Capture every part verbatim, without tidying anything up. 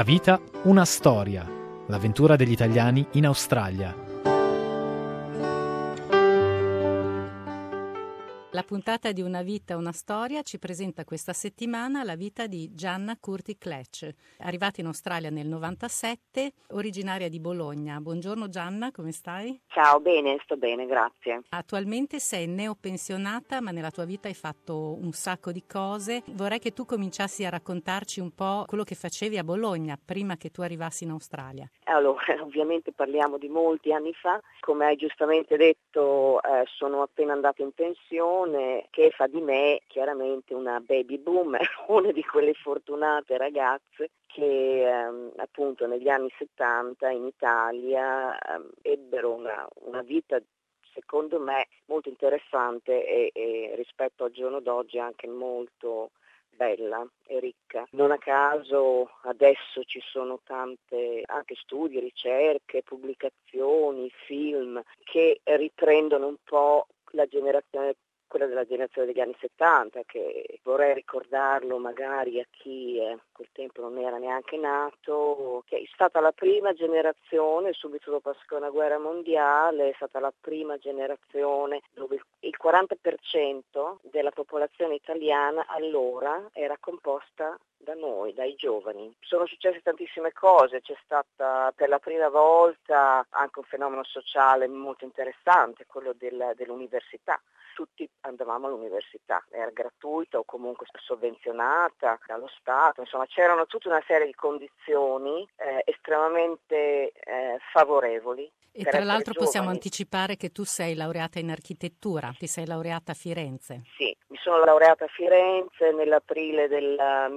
Una vita, una storia. L'avventura degli italiani in Australia. La puntata di Una vita, una storia ci presenta questa settimana la vita di Gianna Curti Clech, arrivata in Australia nel novantasette, originaria di Bologna. Buongiorno Gianna, come stai? Ciao, bene, sto bene, grazie. Attualmente sei neopensionata, ma nella tua vita hai fatto un sacco di cose. Vorrei che tu cominciassi a raccontarci un po' quello che facevi a Bologna prima che tu arrivassi in Australia. Allora, ovviamente parliamo di molti anni fa. Come hai giustamente detto, eh, sono appena andata in pensione, che fa di me chiaramente una baby boomer, una di quelle fortunate ragazze che ehm, appunto negli anni settanta in Italia ehm, ebbero una, una vita secondo me molto interessante e, e rispetto al giorno d'oggi anche molto bella e ricca. Non a caso adesso ci sono tante anche studi, ricerche, pubblicazioni, film che riprendono un po' la generazione quella della generazione degli anni settanta, che vorrei ricordarlo magari a chi eh, quel tempo non era neanche nato, che è stata la prima generazione subito dopo la seconda guerra mondiale, è stata la prima generazione dove il quaranta per cento della popolazione italiana allora era composta da noi, dai giovani. Sono successe tantissime cose, c'è stata per la prima volta anche un fenomeno sociale molto interessante, quello del, dell'università. Tutti andavamo all'università, era gratuita o comunque sovvenzionata dallo Stato, insomma c'erano tutta una serie di condizioni eh, estremamente eh, favorevoli. E tra l'altro possiamo anticipare che tu sei laureata in architettura, ti sei laureata a Firenze. Sì, mi sono laureata a Firenze nell'aprile del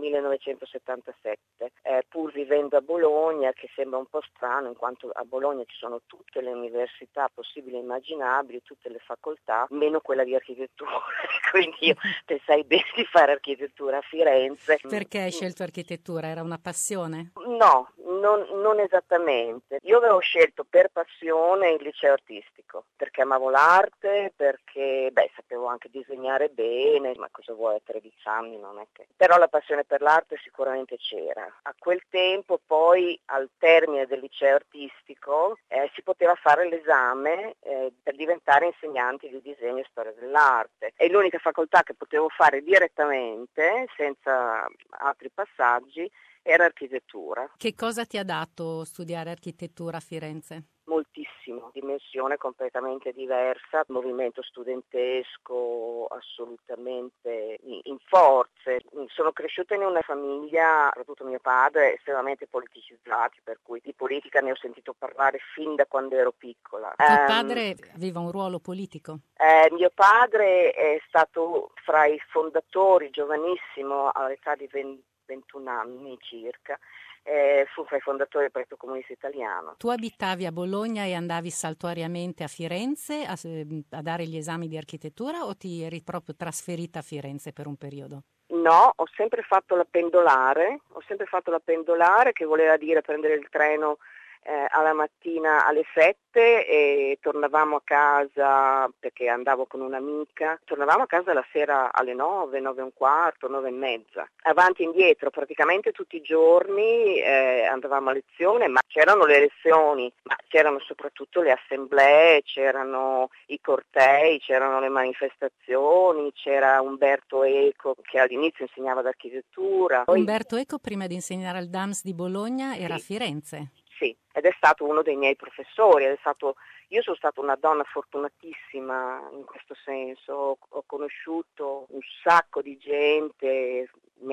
millenovecentosettantasette, eh, pur vivendo a Bologna, che sembra un po' strano in quanto a Bologna ci sono tutte le università possibili e immaginabili, tutte le facoltà, meno quella di architettura, quindi io pensai bene di fare architettura a Firenze. Perché hai scelto architettura? Era una passione? No, non, non esattamente. Io avevo scelto per passione il liceo artistico, perché amavo l'arte, perché beh, sapevo anche disegnare bene, ma cosa vuoi a tredici anni, non è che... Però la passione per l'arte sicuramente c'era. A quel tempo poi, al termine del liceo artistico, eh, si poteva fare l'esame eh, per diventare insegnanti di disegno e storia dell'arte. È l'unica facoltà che potevo fare direttamente, senza altri passaggi, era architettura. Che cosa ti ha dato studiare architettura a Firenze? Moltissimo, dimensione completamente diversa, movimento studentesco assolutamente in forze. Sono cresciuta in una famiglia, soprattutto mio padre, estremamente politicizzati, per cui di politica ne ho sentito parlare fin da quando ero piccola. Tuo um, padre aveva un ruolo politico? Eh, mio padre è stato fra i fondatori, giovanissimo, all'età di ventuno anni circa, eh, fu fra i fondatori del Partito Comunista Italiano. Tu abitavi a Bologna e andavi saltuariamente a Firenze a, a dare gli esami di architettura o ti eri proprio trasferita a Firenze per un periodo? No, ho sempre fatto la pendolare, ho sempre fatto la pendolare che voleva dire prendere il treno eh, alla mattina alle sette e tornavamo a casa perché andavo con un'amica, tornavamo a casa la sera alle nove, nove e un quarto, nove e mezza, avanti e indietro praticamente tutti i giorni eh, andavamo a lezione, ma c'erano le lezioni, ma c'erano soprattutto le assemblee, c'erano i cortei, c'erano le manifestazioni, c'era Umberto Eco che all'inizio insegnava d'architettura. Poi... Umberto Eco prima di insegnare al D A M S di Bologna era sì. a Firenze? Sì, ed è stato uno dei miei professori, ed è stato, io sono stata una donna fortunatissima in questo senso, ho, ho conosciuto un sacco di gente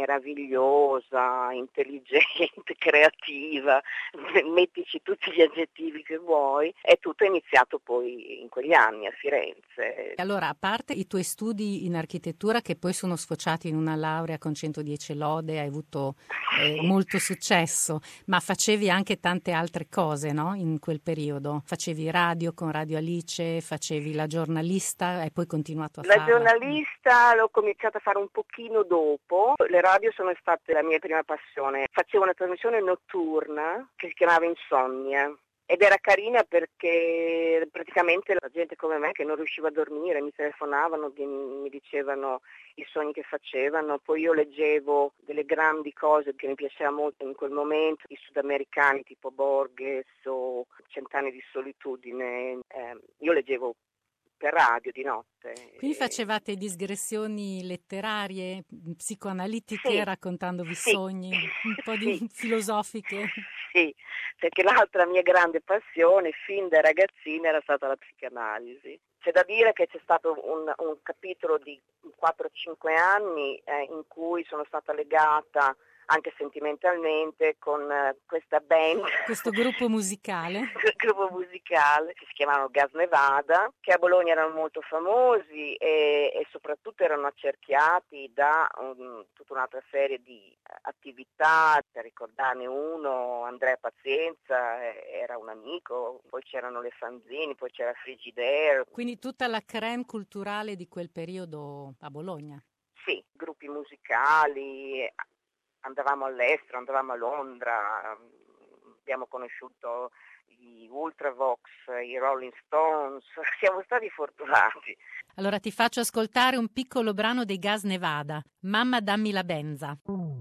meravigliosa, intelligente, creativa, mettici tutti gli aggettivi che vuoi, e tutto è iniziato poi in quegli anni a Firenze. Allora, a parte i tuoi studi in architettura che poi sono sfociati in una laurea con centodieci lode, hai avuto eh, molto successo, ma facevi anche tante altre cose, no? In quel periodo facevi radio con Radio Alice, facevi la giornalista e poi continuato a la farla. La giornalista l'ho cominciata a fare un pochino dopo, le radio sono state la mia prima passione. Facevo una trasmissione notturna che si chiamava Insonnia, Ed era carina perché praticamente la gente come me che non riusciva a dormire mi telefonavano, mi dicevano i sogni che facevano, poi io leggevo delle grandi cose che mi piaceva molto in quel momento, i sudamericani tipo Borges o Cent'anni di solitudine, eh, io leggevo per radio di notte. Quindi facevate digressioni letterarie, psicoanalitiche, Sì, raccontandovi sì, sogni, un po' di sì, filosofiche. sì, perché l'altra mia grande passione fin da ragazzina era stata la psicanalisi. C'è da dire che c'è stato un, un capitolo di quattro cinque anni eh, in cui sono stata legata anche sentimentalmente con eh, questa band, questo gruppo musicale, gruppo musicale che si chiamavano Gas Nevada, che a Bologna erano molto famosi e, e soprattutto erano accerchiati da um, tutta un'altra serie di attività. Per ricordarne uno, Andrea Pazienza eh, era un amico, poi c'erano le fanzini, poi c'era Frigidaire. Quindi tutta la crème culturale di quel periodo a Bologna. Sì, gruppi musicali, andavamo all'estero, andavamo a Londra, abbiamo conosciuto gli Ultravox, i Rolling Stones, siamo stati fortunati. Allora ti faccio ascoltare un piccolo brano dei Gas Nevada, Mamma dammi la benza.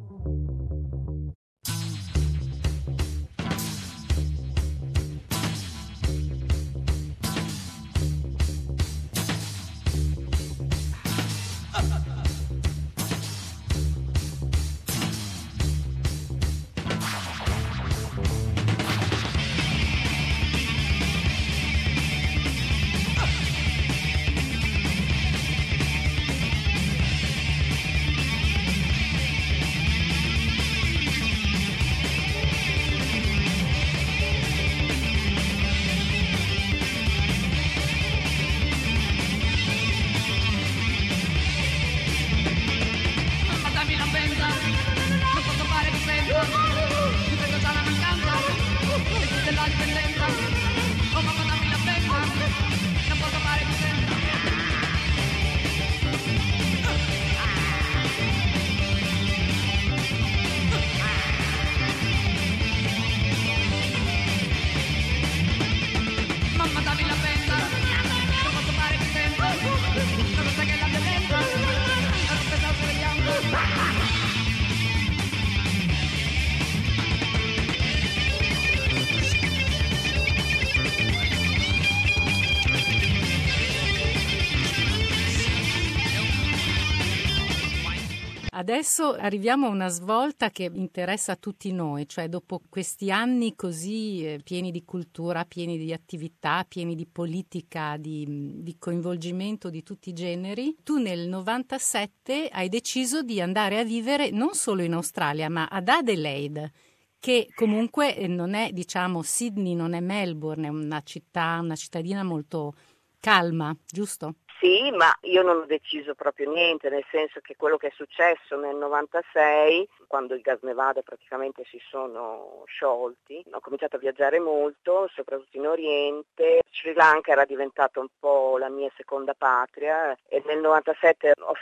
Adesso arriviamo a una svolta che interessa a tutti noi, cioè dopo questi anni così eh, pieni di cultura, pieni di attività, pieni di politica, di, di coinvolgimento di tutti i generi, tu nel novantasette hai deciso di andare a vivere non solo in Australia ma ad Adelaide, che comunque non è, diciamo, Sydney, non è Melbourne, è una città, una cittadina molto calma, giusto? Sì, ma io non ho deciso proprio niente, nel senso che quello che è successo nel novantasei, quando i Gas Nevada praticamente si sono sciolti, ho cominciato a viaggiare molto, soprattutto in Oriente. Sri Lanka era diventata un po' la mia seconda patria e nel novantasette ho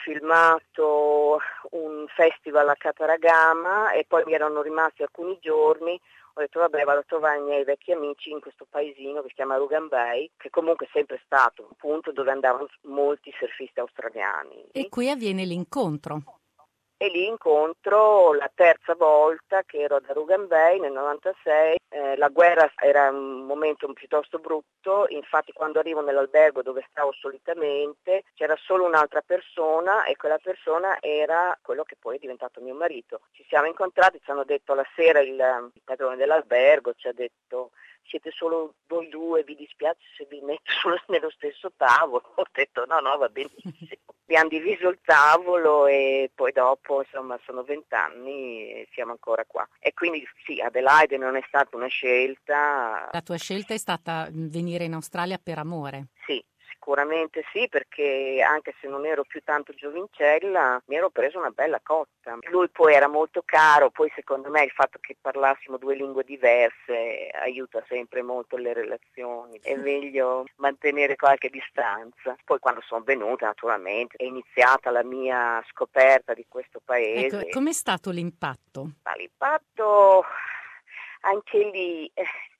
filmato un festival a Kataragama e poi mi erano rimasti alcuni giorni. Ho detto vabbè, vado a trovare i miei vecchi amici in questo paesino che si chiama Rugan Bay, che comunque è sempre stato un punto dove andavano molti surfisti australiani. E qui avviene l'incontro. E lì incontro la terza volta che ero ad Rugan Bay nel novantasei, eh, la guerra era un momento piuttosto brutto, infatti quando arrivo nell'albergo dove stavo solitamente c'era solo un'altra persona e quella persona era quello che poi è diventato mio marito. Ci siamo incontrati, ci hanno detto alla sera il, il padrone dell'albergo, ci ha detto siete solo voi due, vi dispiace se vi metto sullo, nello stesso tavolo? Ho detto no, no, va benissimo. Abbiamo diviso il tavolo e poi dopo, insomma, sono vent'anni e siamo ancora qua. E quindi sì, Adelaide non è stata una scelta. La tua scelta è stata venire in Australia per amore? Sì. Sicuramente sì, perché anche se non ero più tanto giovincella mi ero preso una bella cotta. Lui poi era molto caro, poi secondo me il fatto che parlassimo due lingue diverse aiuta sempre molto le relazioni, è meglio mantenere qualche distanza. Poi quando sono venuta naturalmente è iniziata la mia scoperta di questo paese. Ecco, com'è stato l'impatto? Ma l'impatto anche lì... Eh,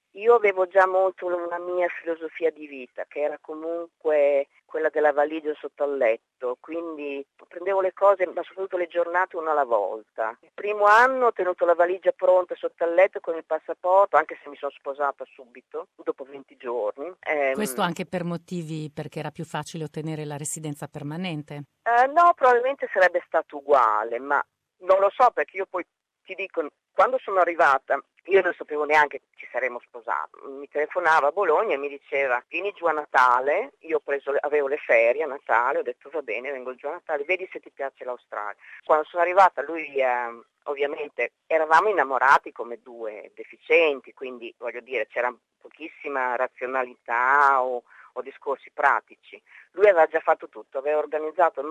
io avevo già molto una mia filosofia di vita, che era comunque quella della valigia sotto al letto, quindi prendevo le cose, ma soprattutto le giornate una alla volta. Il primo anno ho tenuto la valigia pronta sotto al letto con il passaporto, anche se mi sono sposata subito, dopo venti giorni. Ehm, Questo anche per motivi, perché era più facile ottenere la residenza permanente? Eh, no, probabilmente sarebbe stato uguale, ma non lo so, perché io poi ti dico, quando sono arrivata, io non sapevo neanche che ci saremmo sposati. Mi telefonava a Bologna e mi diceva: vieni giù a Natale. Io ho preso, avevo le ferie a Natale, ho detto va bene, vengo giù a Natale, vedi se ti piace l'Australia. Quando sono arrivata lui, eh, ovviamente, eravamo innamorati come due deficienti, quindi voglio dire, c'era pochissima razionalità o, o discorsi pratici. Lui aveva già fatto tutto, aveva organizzato il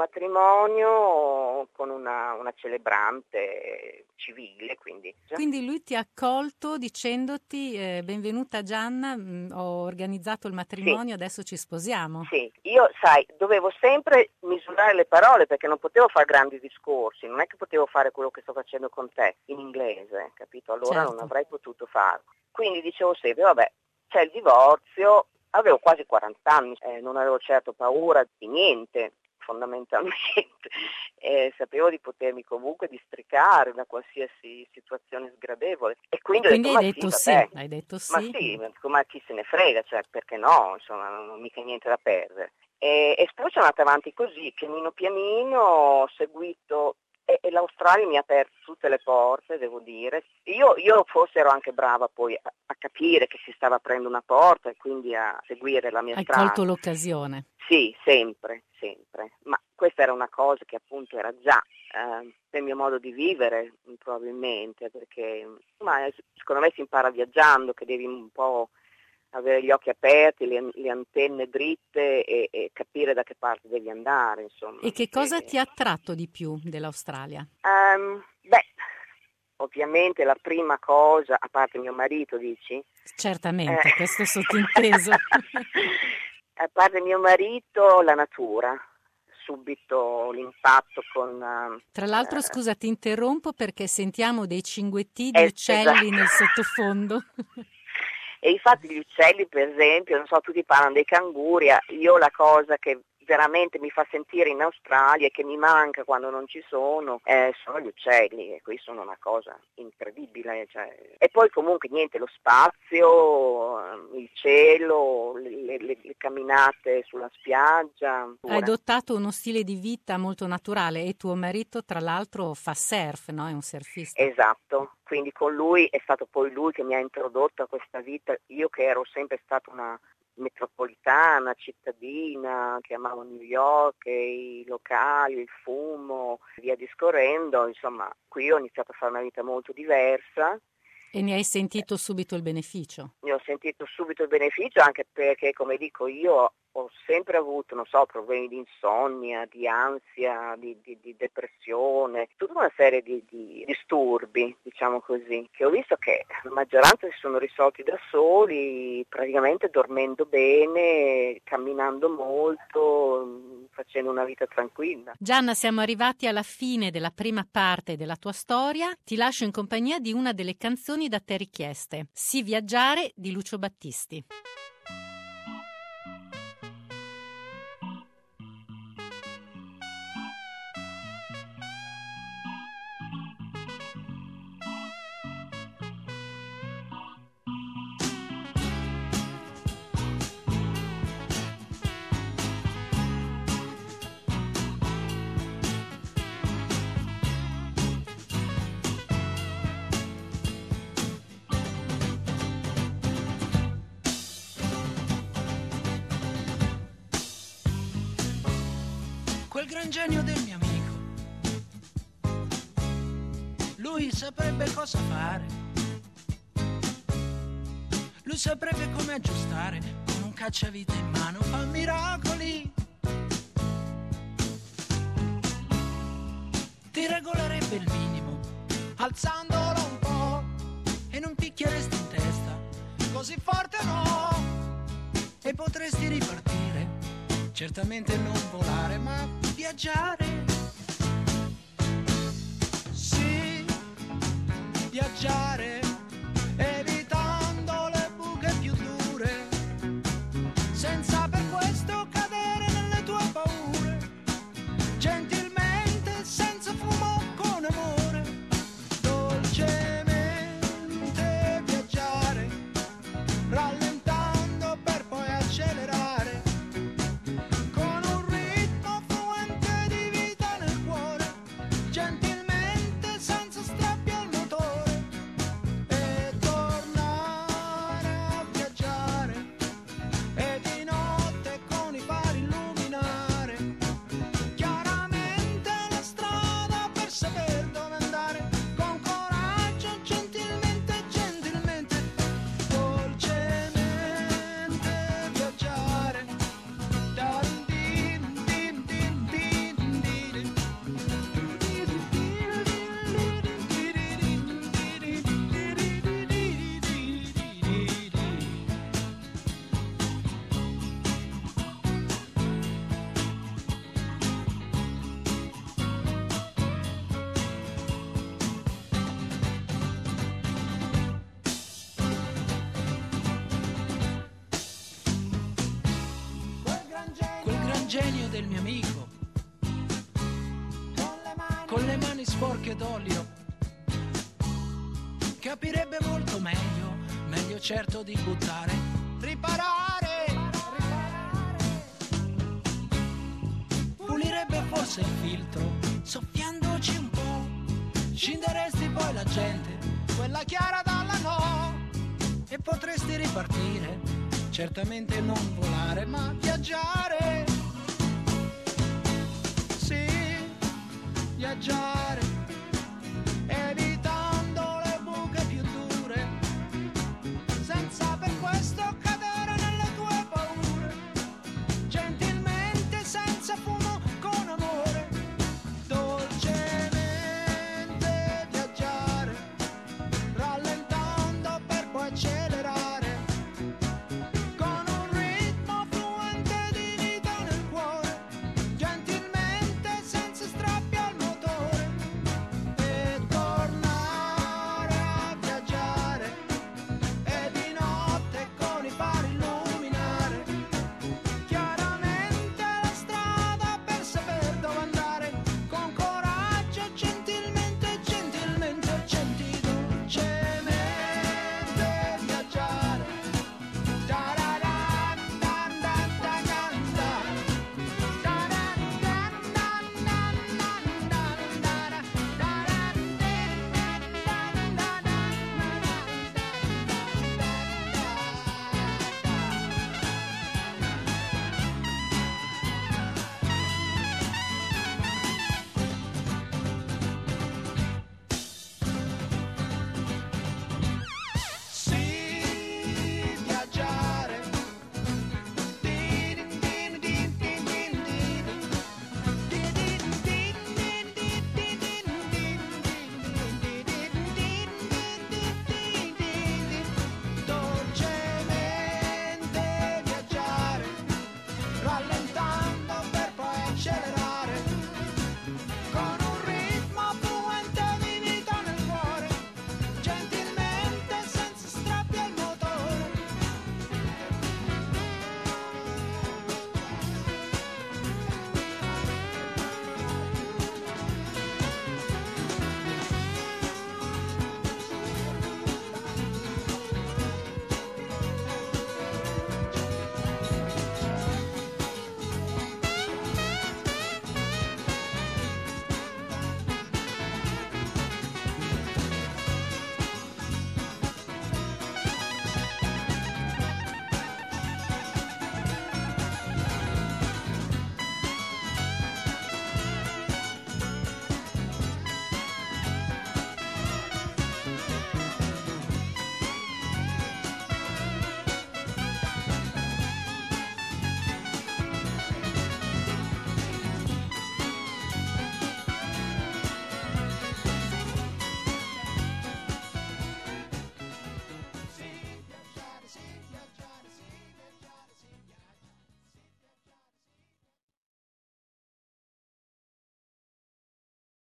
matrimonio con una, una celebrante civile. Quindi, quindi lui ti ha accolto dicendoti eh, benvenuta Gianna, mh, ho organizzato il matrimonio, sì. Adesso ci sposiamo. Sì, io sai, dovevo sempre misurare le parole perché non potevo fare grandi discorsi, non è che potevo fare quello che sto facendo con te in inglese, capito? Allora certo. Non avrei potuto farlo. Quindi dicevo sempre, vabbè, c'è il divorzio. Avevo quasi quaranta anni, eh, non avevo certo paura di niente, fondamentalmente, eh, sapevo di potermi comunque districare da qualsiasi situazione sgradevole. E quindi, quindi ho detto, hai detto sì, sì, hai detto sì. Ma sì, ma chi se ne frega, cioè perché no, insomma, non ho mica niente da perdere. E, e poi sono andata avanti così, pianino pianino, ho seguito. E l'Australia mi ha aperto tutte le porte, devo dire. Io, io forse ero anche brava poi a, a capire che si stava aprendo una porta e quindi a seguire la mia Hai strada. Hai colto l'occasione? Sì, sempre, sempre. Ma questa era una cosa che appunto era già eh, nel mio modo di vivere, probabilmente, perché ma, secondo me si impara viaggiando, che devi un po' avere gli occhi aperti, le, le antenne dritte e, e capire da che parte devi andare, insomma. E che cosa e... ti ha attratto di più dell'Australia? Um, beh, ovviamente la prima cosa, a parte mio marito, dici? Certamente, eh. questo è sottinteso. A parte mio marito, la natura. Subito l'impatto con... Tra l'altro, uh, scusa, ti interrompo perché sentiamo dei cinguetti di eh, uccelli esatto. nel sottofondo. E infatti gli uccelli, per esempio, non so, tutti parlano dei canguri, io la cosa che veramente mi fa sentire in Australia e che mi manca quando non ci sono eh, sono gli uccelli, e qui sono una cosa incredibile, cioè. E poi comunque niente, lo spazio, il cielo, le, le, le camminate sulla spiaggia. Hai adottato uno stile di vita molto naturale e tuo marito tra l'altro fa surf, no? È un surfista. Esatto, quindi con lui è stato poi lui che mi ha introdotto a questa vita, io che ero sempre stata una metropolitana, cittadina, che amavo New York, e i locali, il fumo, via discorrendo, insomma, qui ho iniziato a fare una vita molto diversa. E ne hai sentito subito il beneficio? Ne ho sentito subito il beneficio, anche perché, come dico io, ho sempre avuto, non so, problemi di insonnia, di ansia, di, di, di depressione, tutta una serie di, di disturbi, diciamo così, che ho visto che la maggioranza si sono risolti da soli, praticamente dormendo bene, camminando molto, facendo una vita tranquilla. Gianna, siamo arrivati alla fine della prima parte della tua storia. Ti lascio in compagnia di una delle canzoni da te richieste, Si viaggiare di Lucio Battisti. Quel gran genio del mio amico, lui saprebbe cosa fare, lui saprebbe come aggiustare, con un cacciavite in mano fa miracoli, ti regolerebbe il minimo, alzandolo un po', e non picchieresti in testa, così forte no, e potresti ripartire. Certamente non volare, ma viaggiare. Sì, viaggiare, evitando le buche genio del mio amico, con le mani sporche d'olio, capirebbe molto meglio, meglio certo di buttare, riparare, pulirebbe forse il filtro, soffiandoci un po', scinderesti poi la gente, quella chiara dalla no, e potresti ripartire, certamente non volare ma viaggiare, sì, viaggiare.